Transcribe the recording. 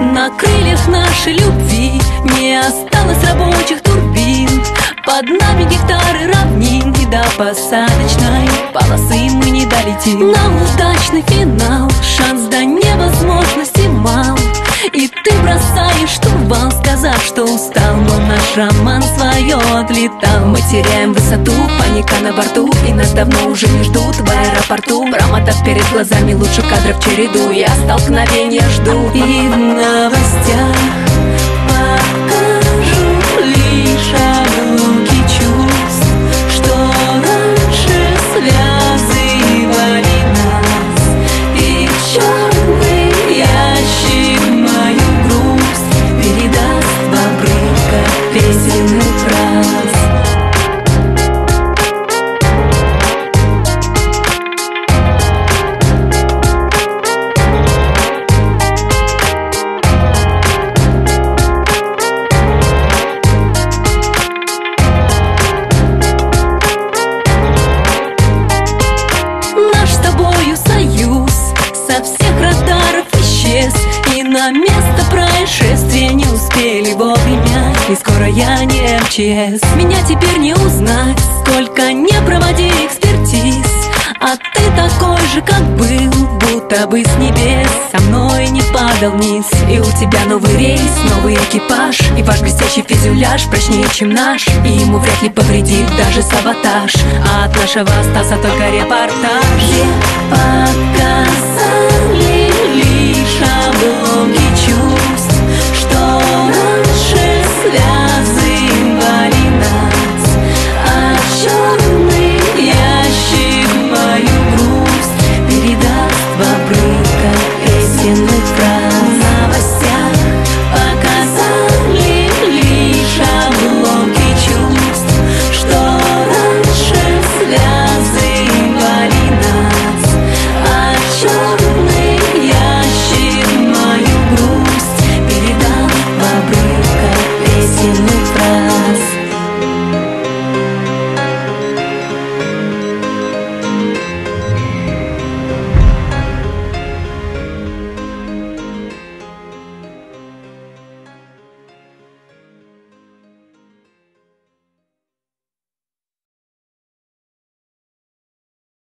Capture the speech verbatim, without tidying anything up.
На крыльях нашей любви не осталось рабочих турбин. Под нами гектары равнин, и до посадочной полосы мы не долетим. На удачный финал шанс до невозможности мал. И ты бросаешь штурвал, сказав, что устал, но наш роман свое отлетал. Мы теряем высоту, паника на борту, и нас давно уже не ждут в аэропорту. Промотав перед глазами лучших кадров череду, я столкновения жду. И в новостях покажу лишь обломки чувств, что раньше связывали нас. И черный ящик мою грусть передаст в обрывках песенных фраз. Со всех радаров исчез, и на место происшествия не успели вовремя. И скоро я не эм че эс. Меня теперь не узнать, сколько не проводи экспертиз. А ты такой же, как был, будто бы с небес со мной не падал вниз. И у тебя новый рейс, новый экипаж, и ваш блестящий фюзеляж прочнее, чем наш, и ему вряд ли повредит даже саботаж. А от нашего остался только репортаж. Где показать